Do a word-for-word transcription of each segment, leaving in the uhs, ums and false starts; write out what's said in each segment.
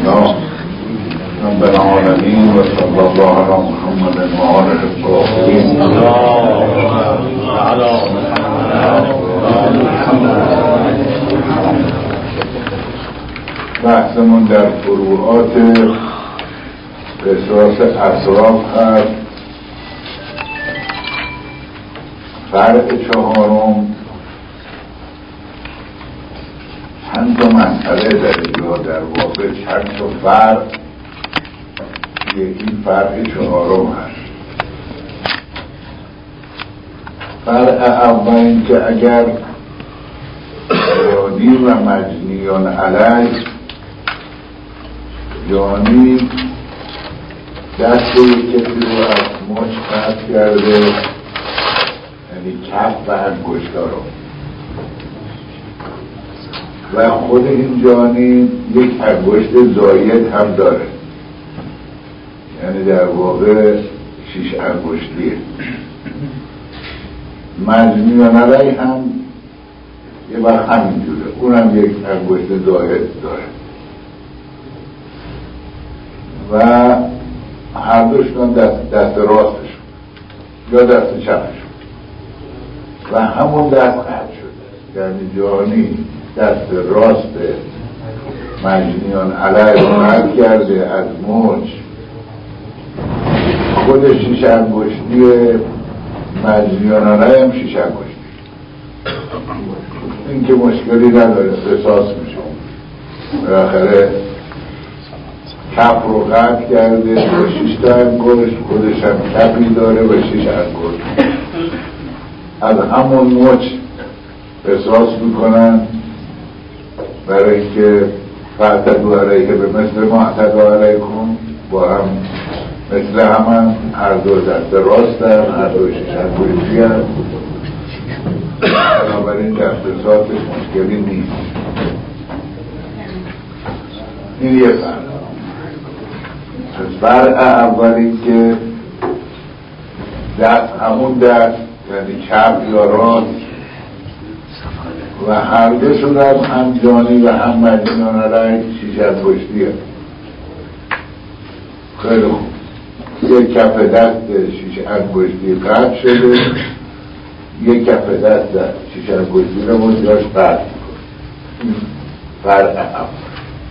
لله رب العالمين وصلى الله على محمد وآله الطاهرين. بحثمون در فروعات قصاص اطراف هست. فرع چهارم چند تا مسئله داره یا در واقع چند تا فرع، یکی فرع چهارم هست. فرع اول این که اگر جانی و مجنیان علیه، جانی دست یک کسی رو از مچ قطع کرده، یعنی کف و انگشتا رو، و خود این جانی یک انگشت زاید هم داره، یعنی در واقع شیش انگشتیه. مجنیان علیه هم یه وقت همینجوره، اونم یک انگشت زاید داره و هر دوشون دست, دست راستشون یا دست چپشون و همون دست قطع شده، یعنی جانی دست راست مجنیان علیه رو قطع کرده از مچ، خودش شیش انگشتی مجنیان علیه هم شیش انگشتی، این که مشکلی نداره، قصاص میشه. بالاخره کف رو قطع کرده و شیش تا انگشت، خودش هم کفی داره و شیش انگشت، از همون مچ قصاص میکنن، برای که فاعتدوا علیه به مثل ما اعتدوا علیکم، با هم مثل همان، هر دو دست راست هم، هر دو شیش انگشتی هم، بنابراین در قصاصش مشکلی نیست. این یه فرق. فرق اولی که دست همون دست، یعنی چپ یا راست، و هر دوشون هم هم جانی و هم مجنیان علیه شیش انگشتیه. خیلی خوب، یک کف دست شیش انگشتی قطع شده، یک کف دست شیش انگشتی رو منجاش قطع میکنه. فرق اول.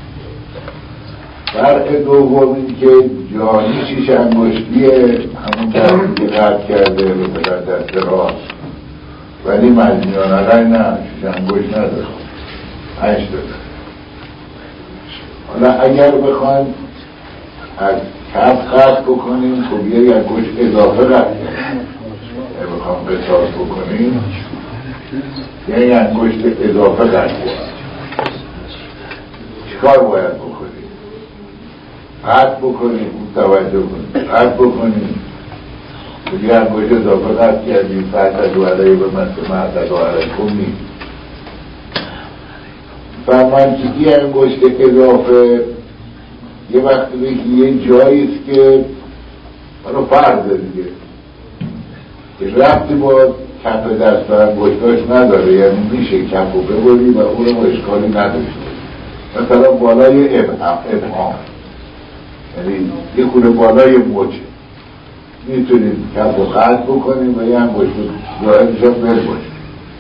فرق دوم این که جانی شیش انگشتیه، همون دستی قطع کرده مثلا دست راست، ولی مجنیان علیه نه، شیش انگشت نداره، پنج داره. حالا اگر بخوایم از کف قطع بکنیم، خب یه انگشت اضافه قطع کنیم، اگه بخوایم قصاص بکنیم یه انگشت اضافه قطع کنیم، چیکار باید بکنیم؟ قطع بکنیم، توجه کنیم، قطع بکنیم، یه انگشت اضافه قطع کردیم، فاعتدوا علیه به مثل ما اعتدوا علیکم نیست. فرمان که یه انگشت اضافه یه وقتی بگی یه جاییست که منو فرض دیگه که ربطی با کف دست و انگشتاش نداره، یعنی میشه کف رو ببری و اون رو اشکالی نداشته. مثلا بالای ابهام، یعنی یه خونه بالای موچه، میتونیم کف رو قطع بکنیم و یه انگشت زایدش هم برباشیم،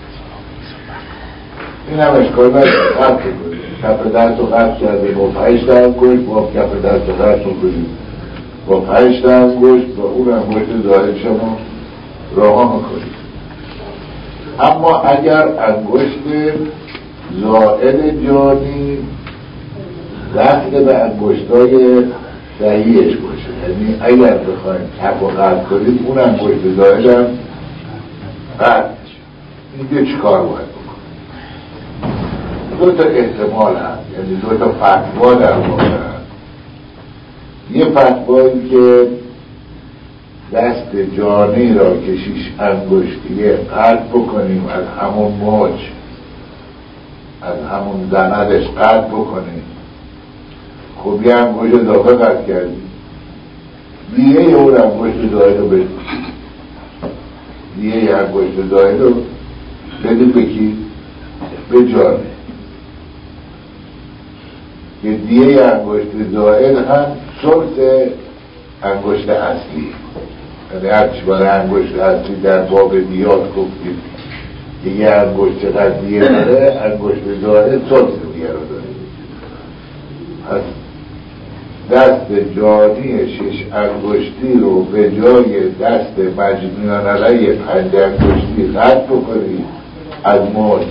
این هم اشکال نداره، قطع بکنیم. کف دست رو قطع کرده با پنج تا انگشت، با کف دست رو قطع بکنیم با پنج تا انگشت و اون انگشت زایدش هم رها میکنیم. اما اگر انگشت زائد جانی دست به انگشتای صحیحش باشه، یعنی اگر بخوایم کف و قطع کنیم اون انگشت زائد هم قطع میشه، اینجا چیکار باید بکنیم؟ دو تا احتمال هست، یعنی دو تا فتوا در واقع هست. یه فتوایی که دست جانی را که شیش انگشتیه قطع بکنیم، از همون مچ، از همون زندش قطع بکنیم، خب یه انگشت اضافه قطع کردیم، دیگه یه اون انگشت زاید رو بدیم، دیگه یه انگشت زاید رو بدیم به کی؟ به جانی. که دیه انگشت زائد هم ثلث انگشت اصلی، یعنی هرچی برای انگشت اصلی در باب دیات گفتیم که یه انگشت چقدر دیه داره، انگشت زائد ثلث دیه رو داره. پس دست جانی شش انگشتی رو به جای دست مجنون علیه پنج انگشتی قطع بکنید از موج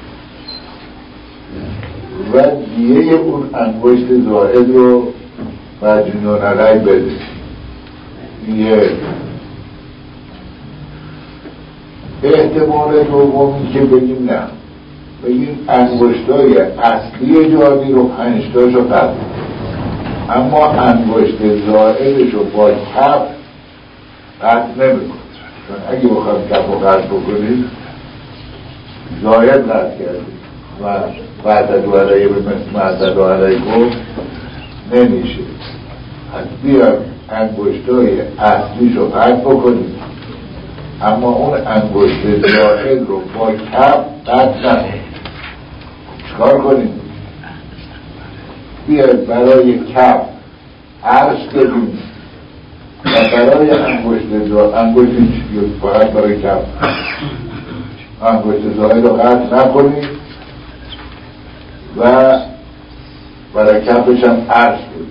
و دیه اون انگشت زائد رو مجنون علیه بده. یه احتمال دومی که بگیم نه، بگیم انگشتای اصلی جانی رو پنجتاشو قطع، اما انگشت زائدش رو با کف قطع نمی‌کنه، چون اگه بخوام کف رو قطع بکنید زائد قطع کردید و وعدد و علیه به مثل معدد و علیه گفت نمیشه. از بیان انگشتای اصلیش رو قطع بکنید، اما اون انگشت زائد رو با کف قطع نکنید. چکار کنید؟ بیاید برای کف عرش بدیم و برای انگشت زائد انگشتی چیزی فقط برای کف انگشت زائد رو قطع نکنید و برای کفش هم عرش بدیم.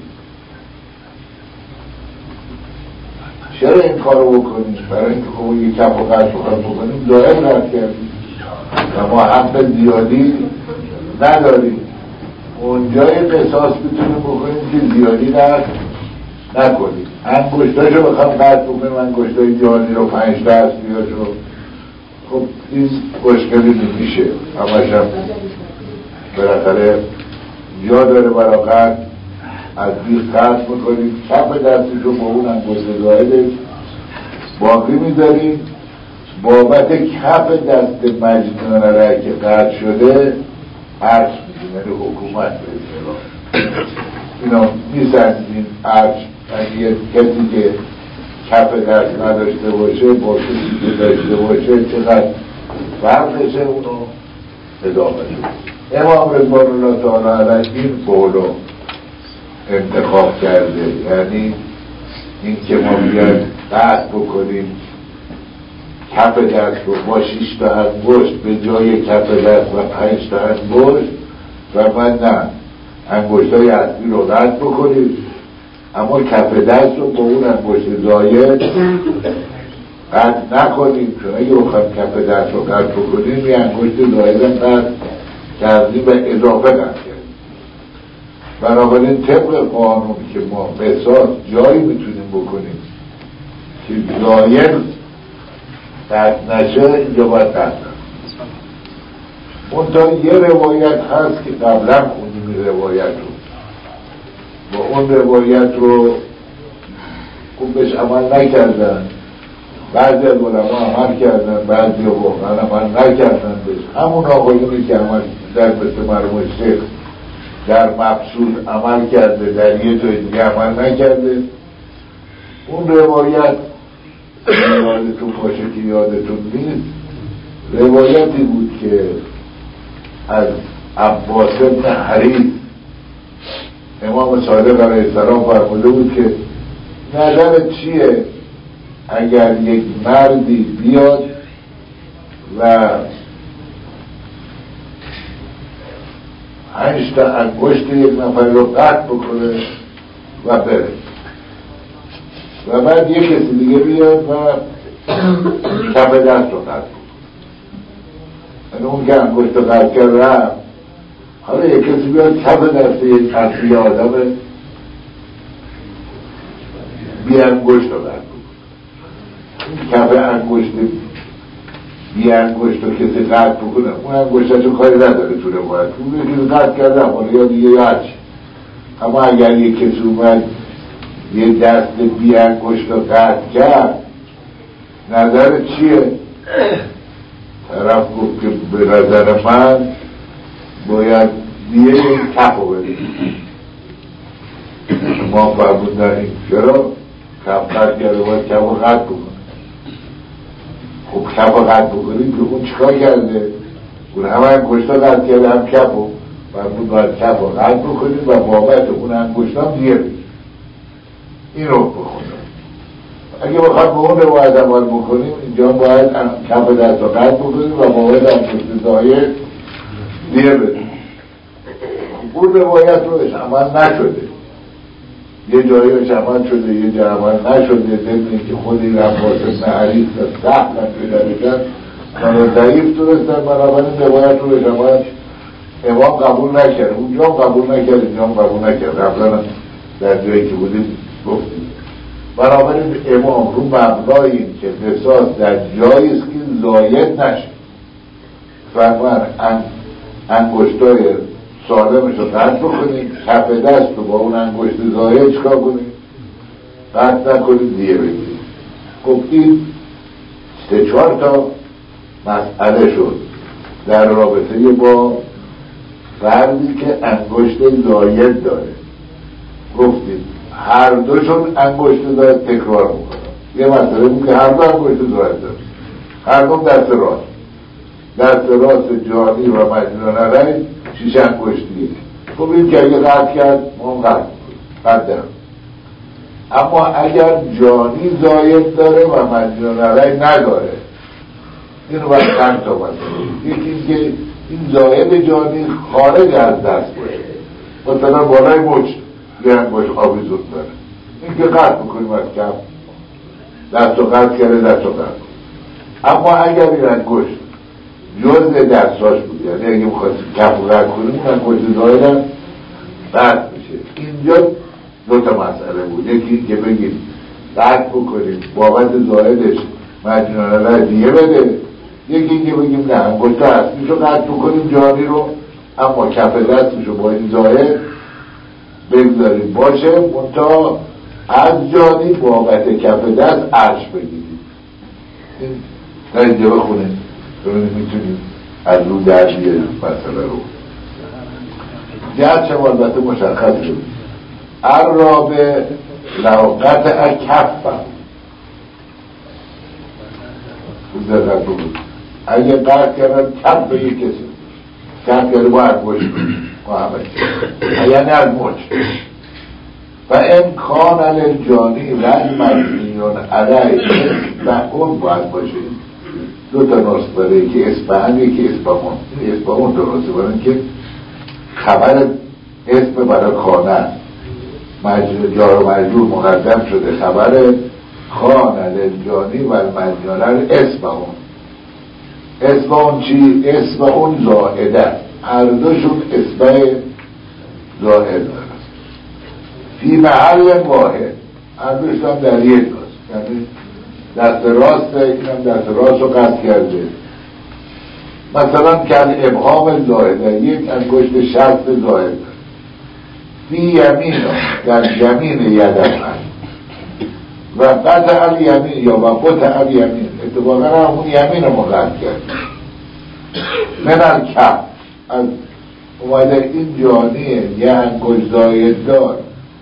چرا این کار رو بکنیم؟ برای اینکه خب یه کف و قطع بکنیم زائد قطع کردیم و ما حق زیادی نداریم. اونجای قصاص بتونیم بکنیم که زیادی قطع نکنیم. انگشتاشو بخوام قطع بکنیم، انگشتای جانی رو پنج تا اصلیاشو، خب این مشکلی نمیشه، همش هم بالاخره جا داره برای قطع. از بیخ قطع میکنیم، کف دستشو با اون انگشت زائدش باقی میذاریم، بابت کف دست مجنون علیه که قطع شده عرش میدیم، یعنی حکومت به اصطلاح اینا میسنجیم. عرش یعنی کسی که کف دست نداشته باشه با کسی که داشته باشه چقدر فرقشه اونو اضافه شد. امام رضوان الله تعالی علیه این قولو انتخاب کرده، یعنی این که ما بیایم قطع بکنیم کف دست رو با شیش تا انگشت به جای کف دست و پنج تا انگشت، و من نه انگشت های اصلی رو قطع بکنیم اما کف دست رو با اون انگشت زائد قطع نکنیم، چون اگه بخوایم کف دست رو قطع بکنیم یه انگشت زائد هم قطع کردیم و اضافه قطع کردیم. بنابراین طبق قانون که ما قصاص جایی میتونیم بکنیم که زائد قطع نشه، اینجا باید قطع نشه. منتها یه روایت هست که قبلا خوندیم این روایت رو، با اون روایت رو خوب بهش عمل نکردن، بعضی از علما عمل کردن، بعضی واقعا عمل نکردن بهش. همون آقایونی که عمل در مثل مرحوم شیخ در مبسوط عمل کرده، در یه جای دیگه عمل نکرده. اون روایت یادتون باشه که یادتون نیست، روایتی بود که از عباس بن حریث امام صادق علیه السلام فرموده بود که نظر چیه اگر یک مردی بیاد و پنج تا انگشت یک نفر رو قطع بکنه و بره، و بعد یک کسی دیگه بیاد و کف دست رو قطع بکنه. یعنی اون که انگشت رو قطع کرد رفت، حالا یک کسی بیاد کف دست یک اصلی آدم بی انگشت رو قطع بکنه. این کف انگشت بی انگشت رو کسی قطع بکنه، اون انگشت رو کاری نداره تو روایت، اون یکی قطع کرده حالا یا دیگه یا هرچی. اما اگر یک کسی اومد یه دست بی انگشت رو قطع کرد، نظر چیه؟ طرف گفت که به نظر من باید دیگه این کف رو بدیم. ما فرمودن این چرا؟ کف قطع کرده باید کف رو قطع بکنه. خب کف رو قطع بکنیم که اون چکار کرده؟ اون همه انگشت رو قطع کرده هم کف رو، فرمود باید کف رو قطع بکنید و بابت اون انگشتان دیگه بگید. این رو بخونم. اگه بخواد به اون روایت عمل بکنیم اینجا باید کف دست رو قطع بکنیم و بابت انگشت زاید دیگه بدیم. اون روایت روش عمل نشده، یه جایی روش عمل شده یه جایی عمل نشده، دلیل که خود این عباس ابن حریث و سهلن پیدرشن من ضعیف درستن، بنابراین روایت روش عمل امام قبول نکرد، اونجا قبول نکرد اینجا قبول نکرد. قبلا در جایی که بودیم گفتیم بنابراین امام رو مبنای این که قصاص در جایی است که زاید نشه فرمان انگشتای سالمش رو قطع بکنید، کف دست رو با اون انگشت زاید چکار کنید؟ قطع نکنید دیگه بگید. خب این سه چهار تا مسئله شد در رابطه با فردی که انگشت زاید داره. گفتید هر دوشون انگشت زاید تکرار میکنن. یه مسئله بود که هر دو انگشت زاید داره، هر دو دست راست، دست راست جانی و مجنون علی شیش انگشتیه. خب این که اگه قطع کرد ما هم قطع میکنیم. اما اگر جانی زاید داره و مجنون علی نداره، این رو باید چند تا مسئله. یکی این که این زاید جانی خارج از دست باشه، مثلا بالای مچ یه انگشت آویزون داره، این که قطع میکنیم از کف دست رو قطع کرده دست رو قطع. اما اگر این انگشت جز دستاش بود، یعنی اگه میخواست کف رو قطع کنیم اون انگشت زاید هم قطع میشه. اینجا دو تا مسئله بود، یکی این که بگیم قطع بکنیم بابت زایدش مجنون علی دیگه بده، یکی این که بگیم نه انگشت اصلیش رو قطع بکنیم جانی رو، اما کف دستش رو با این زاید بگذاریم باشه، منتها از جانی بابت کف دست عرش بگیریم. این تا اینجا بخونیم ببینیم میتونیم از رو در بیاریم مسئله رو. جد شما البته مشخص شد الرابع لوقت اکفم بود دقت بود. اگه قرد کردن کف به یک کسی کف کرده با انگوش با همه یعنی از مچ و امکان الجانی و مجنون علی اسبهون باید باشه. دو تا نسخه داره، یکی اسبهن یکی اسبهون. این اسبهون درسته برای که خبر اسم برای خانه مجنون جار و مجرور مقدم شده، خبر خانه الجانی و مجنون اسبهون. اسبهون چی؟ اسبهون زائده، هر دوشون اسبه زائد داره فی محل واحد، هر دوشون در یک راست، یعنی دست راسته، اینم دست راست رو قطع کرده. مثلا که ابهام زائده یک انگشت شرط زائد فی یمین در یمین یدم و قطع الیمین یا و قطع الیمین، اتفاقا همون یمین رو قطع کرد. من الکف از اومده این جانیه یه انگشت زاید دار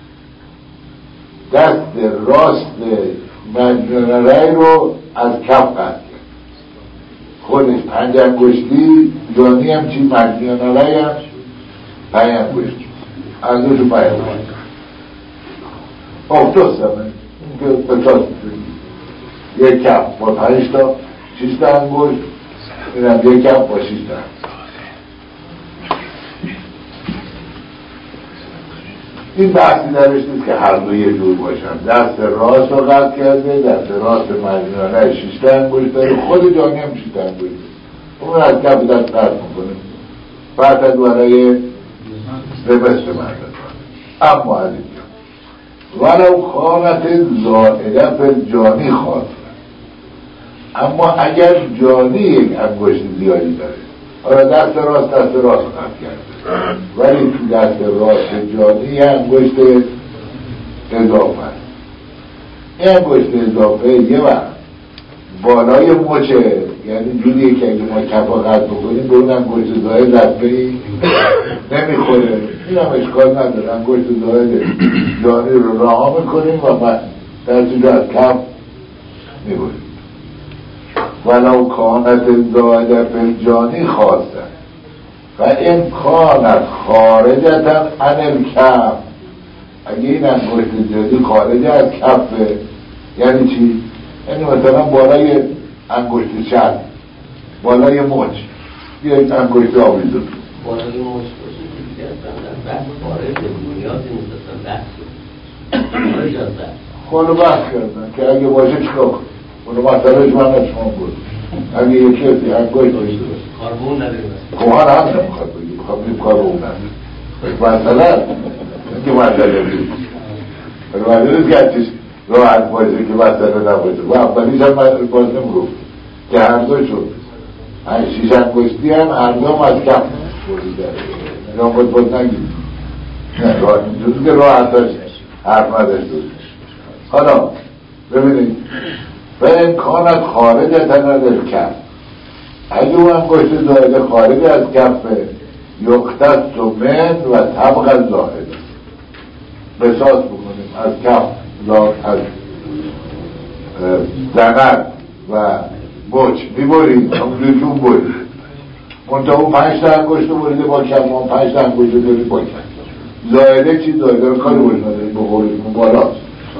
دست راست مجنون علی رو از کف قطع کرد. خودش پنج انگشتی، جانی هم چی مجنون علی هم پنج انگشتی، از دوشو پنج انگشتی افتوست همه این که پچاس میتونی یک کف با پنج تا شیست انگشت، این هم یک کف با شیست تا. این بحثی درش نیست که هر دو یه جور باشن. دست راست رو قطع کرده، دست راست مجنونه شیشت انگشت داره، خود جانی هم شیشت انگشت داره، اون از کف دست قطع میکنه بعد برای به مثل مردن. اما از اینجا ولو کانت زائده پر جانی خواست، اما اگر جانی یک انگشت زیادی داره، حالا دست راست دست راست قطع کرده ولی تو دست راست جانی یه انگشت اضافه هست. این انگشت اضافه یه وقت بالای مچه، یعنی جوریه که اگه ما کفا قطع بکنیم به اون انگشت زاید لطمه نمیخوره، این هم اشکال نداره، انگشت زاید جانی رو رها میکنیم و دستی رو از کف میبریم. ولو کانت زاید پر جانی خواستن، و امکانت خارجتن عن الکف، اگه این انگشت زیادی خارج از کفه یعنی چی؟ یعنی مثلا بالای انگشت چپ، بالای مچ یک انگشت آویزون بالای مچ باشه دیگه اصلا بحث خارج نیازی نیست اصلا بحث خارج از بحث خانو بحث کردن که اگه باشه چکا کن اونو مسئلهش من از شما بود اگه یک کسی انگشت داشته باشه کاربون نداریم کوهان هم نمیخواد بگیم خب این کاربون نداریم مثلا که مسئله بید مسئله نیست که هرچیش راحت باشه که مسئله نباشه و اولیش هم باز نمیگفت که هر دو شد شیش انگشتی هم هر دو هم از کف بریده یا باید باید نگیم نه جزو که راحت داشت حرف نداشت حالا ببینید و امکانت خارج از ندر کف، اگه اون انگشت زائده خارج از کفه یختص و من و طبق زائده بساس بکنیم از کف از زنر و مچ میبریم همونجوری که اون برید منطقه اون پنج تا انگشت رو بریده با کف ما پنج تا انگشت رو داریم با کف زائده چی زائده رو کاری باید نداریم بخوریم اون بالاست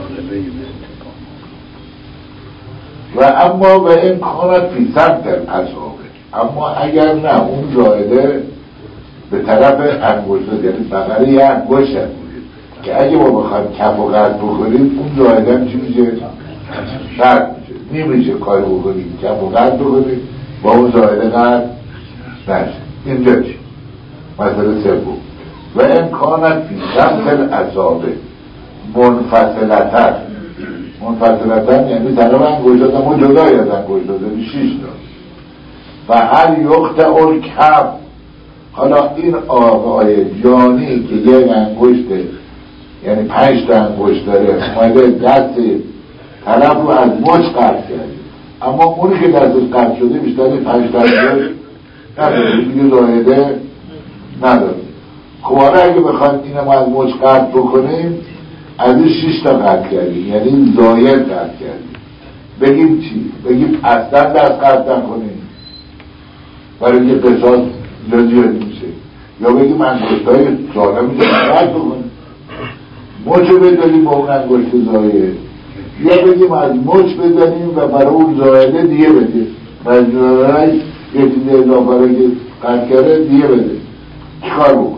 و اما و امکانت فی سمت اصابه، اما اگر نه اون زائده به طرف انگشت یعنی بغل یه انگشت که اگه ما بخوایم کف و قطع بکنیم اون زائده هم چی میشه؟ قطع میشه نمیشه کار بکنیم کف و قطع بکنیم با اون زائده قطع نشه. اینجا چی؟ مسئله سوم و امکانت فی سمت اصابه منفصلتر، منفصلتر یعنی طرف انگشتات اما جدای از انگشتات یعنی شیش تا و هر یقطع الکف. حالا این آقای جانی که یک انگشته یعنی پنج تا انگشت داره اومده دست طرف رو از مچ قطع کرده اما اونی که دستش قطع شده بیشتر پنج تا انگشت نداره دیگه زائده نداره. خب حالا اگه بخوایم اینم از مچ قطع بکنیم از این شش تا قطع کردیم یعنی زاید قطع کردیم بگیم چی؟ بگیم اصلا دست قطع نکنیم برای اینکه قصاص زیادی میشه یا بگیم انگشتای سالم میشه قطع بکنیم مچو بدانیم با اون انگشت زاید یا بگیم از مچ بدانیم و برای اون زایده دیگه بده مجموعه یه چیزی اضافه رو که قطع کرده دیگه بده چیکار بکنیم؟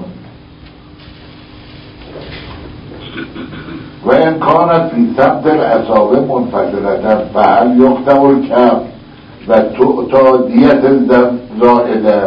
و امکانت فی سمت الاصابه منفصلتن فهل یقطع الکف و تا دیت زائده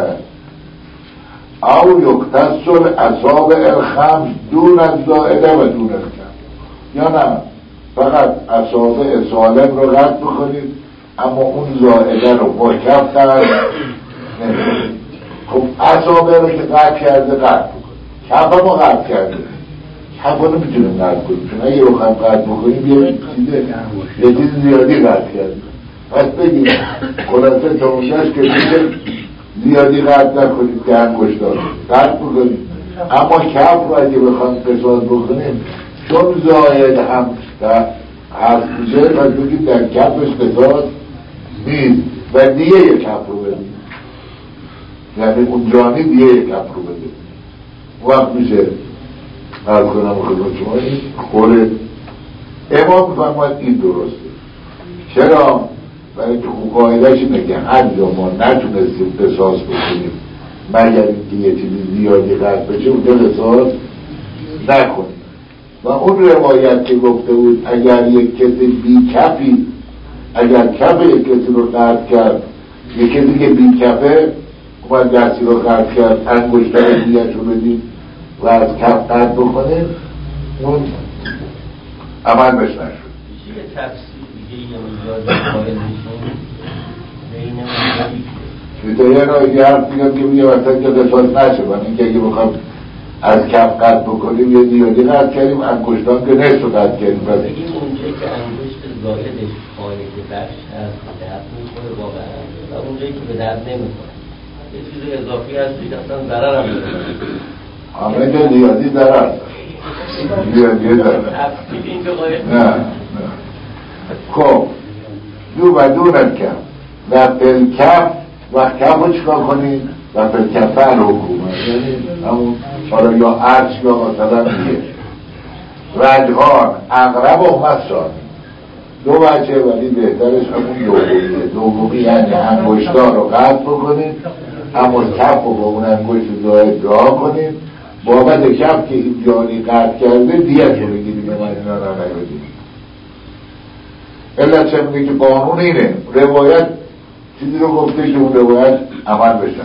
او یقتص الاصابع الخمس دون الزائده و دون الکف، یا نه فقط اصابع سالم رو قطع بکنید اما اون زائده رو با کف قطع نمیکنید. خب اصابع رو که قطع کرده قطع بکنید کف هم رو قطع کرده کف رو نمیتونیم قطع کنیم چون اگه رو خواهیم قطع بکنیم یه چیز زیادی قطع کردیم پس بگیم خلاصه تا اونجاش که میشه زیادی قطع نکنیم که انگشتار قطع بکنیم اما کف رو اگه بخوایم قصاص بکنیم چون زاید هم هست میشه پس بگیم در کفش قصاص نیست و دیگه یک کف رو بدیم یعنی اون جانی دیگه یک کف رو بدیم وقت میشه از کنم خدمت شما این خوره امام فرماید این درسته. چرا؟ برای که خوب قاعدهش اینه که هر جا ما نتونستیم قصاص بکنیم مگر اینکه یه چیزی زیادی قطع بشه اونجا قصاص نکنیم و اون روایت که گفته بود اگر یک کسی بی کفی اگر کف یک کسی رو قطع کرد یک کسی که بی کفه اومد دستی رو قطع کرد انگشتر دیگرش رو بدیم و از کف قطع بکنیم اون عمل بش نشد. یه تفسیر دیگه یه مجاز قائل میشون بین تا یه راه یه حرف دیگم که میگه وقتا که قصاص نشه من اینکه اگه بخوام از کف قطع بکنیم یه دیادی قطع کردیم انگشتان که نشت رو قطع کردیم بگیم اونجایی که انگشت زایدش خارج بخش هست درد میکنه واقعا و اونجایی که به درد نمیکنه یه چیز اضافی هست دیگه اصلا ضرر هم نمیکنه همه جا دیادی ضرر دیادی ضرر نه نه خب دو و دونت کف و پلکف و کف رو چکا کنید و پلکفه رو حکومه یعنی همون حالا یا عرش یا مثلا دیگه رجحان اقرب و مسرانی دو بچه، ولی بهترش همون دومیه. دومی یعنی انگشتار رو قطع بکنید، اما کف رو با اون انگشت زاید راه کنید، بابت کف که این جانی قطع کرده دیت رو بگیرید به مجنون رو نگیرید. علت چه میگه که قانون اینه، روایت چیزی رو گفته که اون روایت عمل بشه.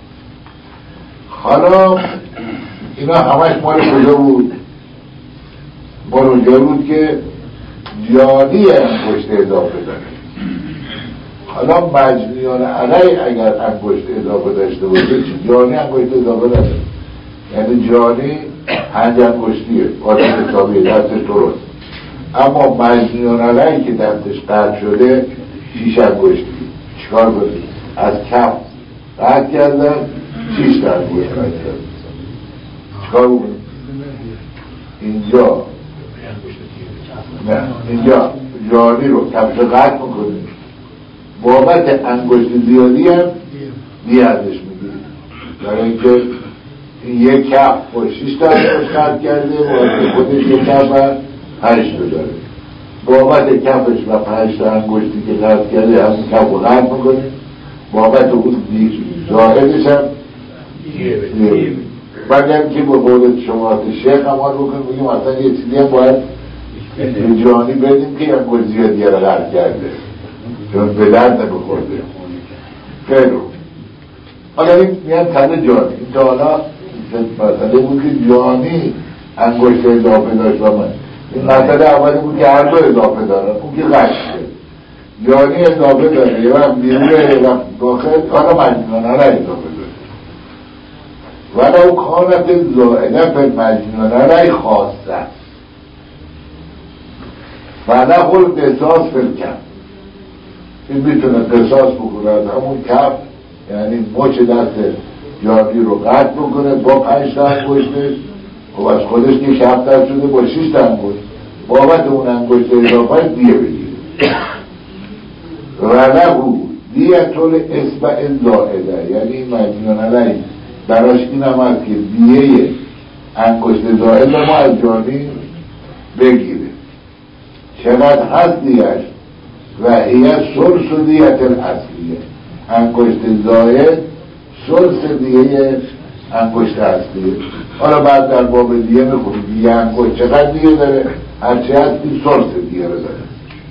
حالا اینا همش مال کجا بود؟ مال اونجا بود که جانی انگشت اضافه داره. حالا مجنیان علی اگر انگشت اضافه داشته باشه چی؟ جانی انگشت اضافه داره، یعنی جانی پنج انگشتیه آدم حسابیه دستش درست، اما مجنیان علی که دستش قطع شده شیش انگشتی. چیکار کنید؟ از کف قطع کردن شیش تا انگشت قطع کردن. چیکار کنید؟ اینجا نه اینجا جانی رو کفش قطع میکنید، بابت انگشت زیادی هم بیادش میگیرید، برای اینکه این یک کف با شیش تا انگشت قطع کرده و خودش یک کف و هشت تا داره، بابت کفش و پنج تا انگشتی که قطع کرده همون کف رو قطع میکنید، بابت اون زاهدش هم بگم که به قول شما شیخ عمال بکنیم بگیم اصلا یه چیزی هم باید به جانی بدیم که انگشت زیادی رو قطع کرده چون به درد نمیخورده. خیلی حالا این میان تنه جانی، این تا حالا مسئله بود که جانی انگشت اضافه داشت و من این مسئله اولی بود که هر دو اضافه دارن، اون که قشته جانی اضافه داره یه وقت بیروه یه وقت داخل، حالا مجنانه را اضافه داره. ولو کانت زائده پر مجنانه رای خواسته فله القصاص فالکف، این میتونه قصاص بکنه از همون کف، یعنی مچ دست جانی رو قطع بکنه با پنج تا انگشتش و از خودش که کف در شده با شیش تا انگشت، بابت اون انگشت اضافه دیه بگیره. ولهو دیت الاسبع زائده، یعنی مجنون علی براش این هم هست که دیه انگشت زائده ما از جانی بگیره. چقدر هست دیهش؟ و هیه سلس و دیت الاصلیه، انگشت زائد سلس دیه انگشت اصلیه. حالا بعد در باب دیه میخونی دیه انگشت چقدر دیه داره، هرچی هست این سلس دیه رو داره.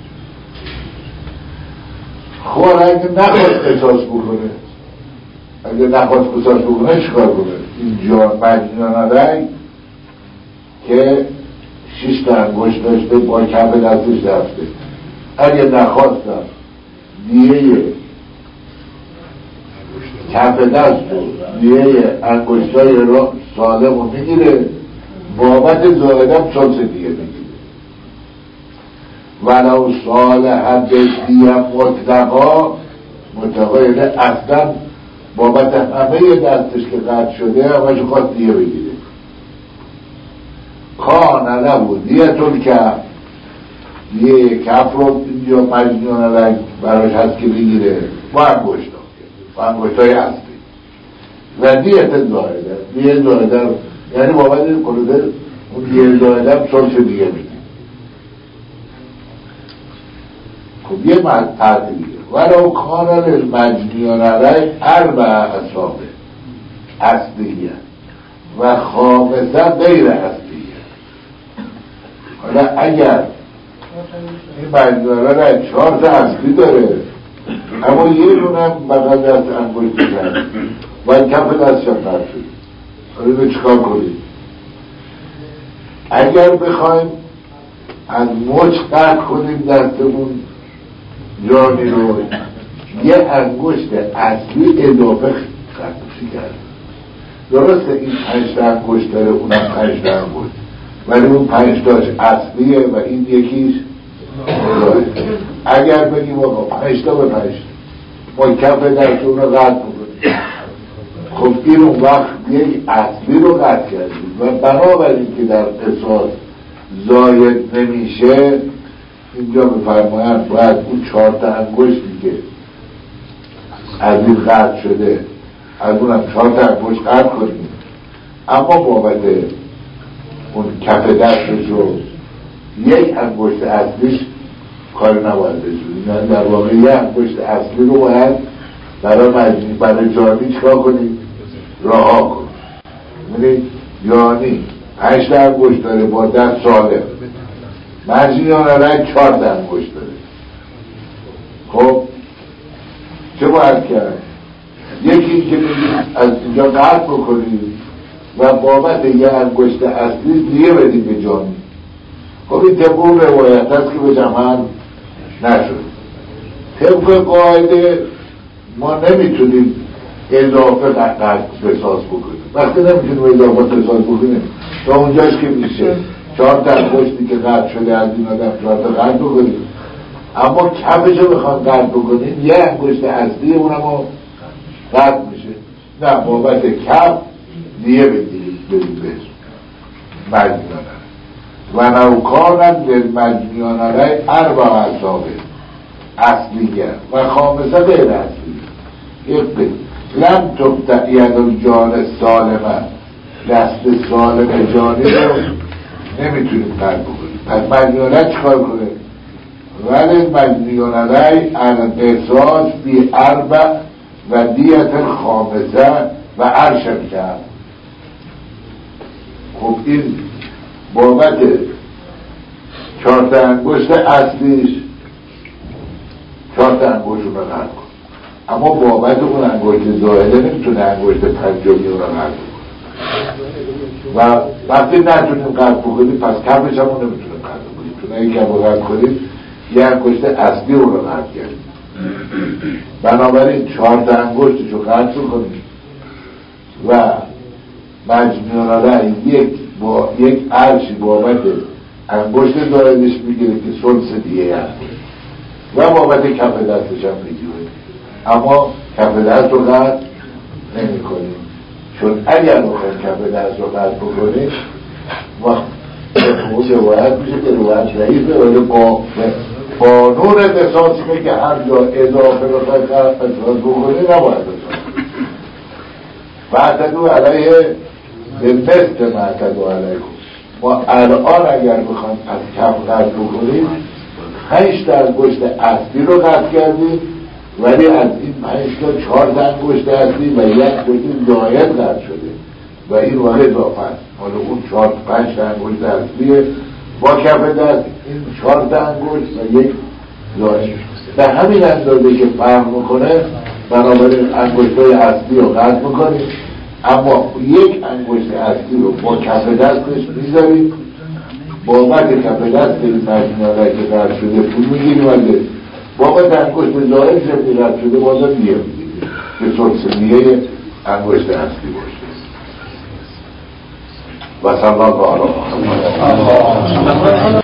خب اگه نخواست قصاص بکنه، اگه نخواست قصاص بکنه چیکار کنه؟ این جان مجنون علی که شیش تا انگشت داشته با کف دستش رفته، اگه نخواستم دیه کف دست و دیه انگشتای را سالم رو میگیره، بابت زایدم سلس دیه میگیره. ولو صالح دیه مطلقا، مطلقا یعنی اصلا بابت همه دستش که قطع شده همش خواست دیه بگیره. کان له دیتون کف، دیه کف رو اینجا مجنون علی براش هست که بگیره با انگشت با انگشت های اصلی و دیت زایده، دیه زایده یعنی بابت کلوده اون دیه زایده هم سلس دیگه میگیره. خب یه مطلب دیگه ولو کان للمجنون علی اربع اصابع اصلیه و خامسه غیر اصلیه. حالا اگر این مجنون علی چهار تا اصلی داره اما یه دونه بغل دست انگشت کرد و کف دست شد قطع شد، حالا اینو چکار کنید؟ اگر بخوایم از مچ قطع کنیم دستمون جانی رو، یه انگشت اصلی اضافه خطوشی کرد. درسته این پنج تا انگشت داره، اونم پنج تا انگشت، ولی اون پنج تاش اصلیه و این یکیش اضافه. اگر بگیم آقا پنج تا به پنج تا ما کف دست اون رو قطع بکنیم، خب این اون وقت یک اصلی رو قطع کردیم و بنابراین که در قصاص زاید نمیشه، اینجا بفرمایند باید اون چهار تا انگشتی که از این قطع شده از اونم چهار تا انگشت قطع کنیم اما بابت اون کف دستش رو یک انگشت اصلیش کار نباید بشود. یعنی در واقع یک انگشت اصلی رو باید برای مجنی برای جانی چکار کنید؟ رها کنید. یعنی جانی پنج تا انگشت داره با دست سالم، مجنی آنالک چهار تا انگشت داره. خب چه باید کرد؟ یکی این که از اینجا قطع بکنید و بابت یه انگشت اصلی دیگه بدید به جانی. خب این طبق اون روایت هست که به جمعن نشد. طبق قاعده ما نمیتونیم اضافه قطع بساز بکنیم. وقتی نمیتونیم اضافه بساز بکنیم تا اونجاش که میشه چهار تا انگشتی که قطع شده از این آدم چهار تا قطع بکنیم، اما کفشو بخوام قطع بکنیم یه انگشت اصلی اونم قطع میشه. نه، بابت کف دیگه بدید بدید بهش مجنیانه و نوکانن در مجنیانه اربع اصابه اصلیه و خامسه غیر اصلیه. یک لم تقطع ید الجان سالمه، دست سالم جانی رو نمیتونیم قطع بکنیم. پس مجنیانه چکار کنه؟ ولی مجنیانه القصاص بی اربع و دیت خامسه و عرشم کرد. خب این بابت چهار تا انگشت اصلیش چهار تا انگشت رو قطع کن، اما بابت اون انگشت زائده نمیتونه انگشت پنجمی رو قطع کن و وقتی نتونیم قطع بکنیم پس کفش همون نمیتونه قطع کنیم، چون اگه کف رو قطع کنیم یه انگشت اصلی رو قطع کردیم. بنابراین چهار تا انگشتش رو قطع کنیم و مجنیانه یک با یک عرشی بابت انگشت زائدش میگیره که سلس دیگه هست و بابت کف دستش هم میگیره، اما کف دست رو قطع نمی کنیم، چون اگر بخوایم کف دست رو قطع بکنیم وقت اون روایت میشه که روایت ضعیفه ولی با قانون قصاصی که هر جا اضافه رو قصاص بکنی نباید بکنی. معتدو علیه به مثل معتدو علیه. ما الان اگر بخوایم از کف قطع بکنیم پنج تا انگشت اصلی رو قطع کردیم، ولی از این پنج تا چهار تا انگشت اصلی و یک انگشت زائد قطع شده و این واقع اضافه است. حالا اون چهار پنج تا انگشت اصلیه با کف دست، این چهار تا انگشت و یک زائد به همین اندازه که فرق میکنه. بنابراین انگشت‌های اصلی رو قطع میکنیم، اما یک انگشت اصلی رو با کف دستش میذاریم، بابت کف دست این مجنیانه که قطع شده پول میگیریم، ولی بابت انگشت زائد که قطع شده بازم دیگه میگیریم که سلسلیه انگشت اصلی باشه. و صلی الله علیه و